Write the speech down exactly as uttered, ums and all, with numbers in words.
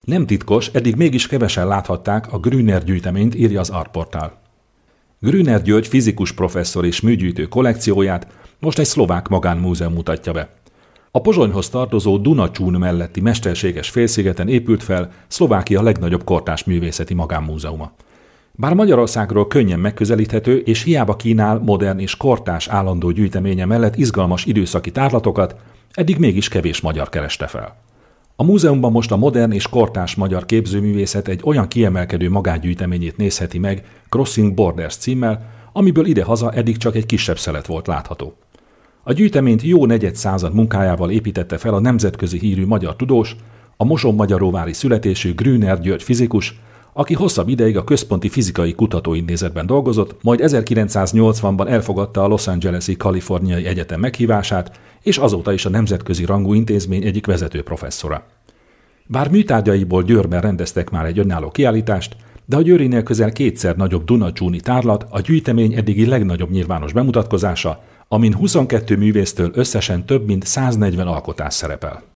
Nem titkos, eddig mégis kevesen láthatták a Grüner gyűjteményt, írja az Artportál. Grüner György fizikus professzor és műgyűjtő kollekcióját most egy szlovák magánmúzeum mutatja be. A Pozsonyhoz tartozó Dunacsún melletti mesterséges félszigeten épült fel Szlovákia legnagyobb kortárs művészeti magánmúzeuma. Bár Magyarországról könnyen megközelíthető és hiába kínál modern és kortárs állandó gyűjteménye mellett izgalmas időszaki tárlatokat, eddig mégis kevés magyar kereste fel. A múzeumban most a modern és kortárs magyar képzőművészet egy olyan kiemelkedő magángyűjteményét nézheti meg Crossing Borders címmel, amiből idehaza eddig csak egy kisebb szelet volt látható. A gyűjteményt jó negyed század munkájával építette fel a nemzetközi hírű magyar tudós, a Mosonmagyaróvári születésű Grüner György fizikus, aki hosszabb ideig a Központi Fizikai Kutatóintézetben dolgozott, majd ezerkilencszáznyolcvanban elfogadta a Los Angeles-i Kaliforniai Egyetem meghívását, és azóta is a nemzetközi rangú intézmény egyik vezető professzora. Bár műtárgyaiból Győrben rendeztek már egy önálló kiállítást, de a győrinél közel kétszer nagyobb dunacsúni tárlat a gyűjtemény eddigi legnagyobb nyilvános bemutatkozása, amin huszonkettő művésztől összesen több mint száznegyven alkotás szerepel.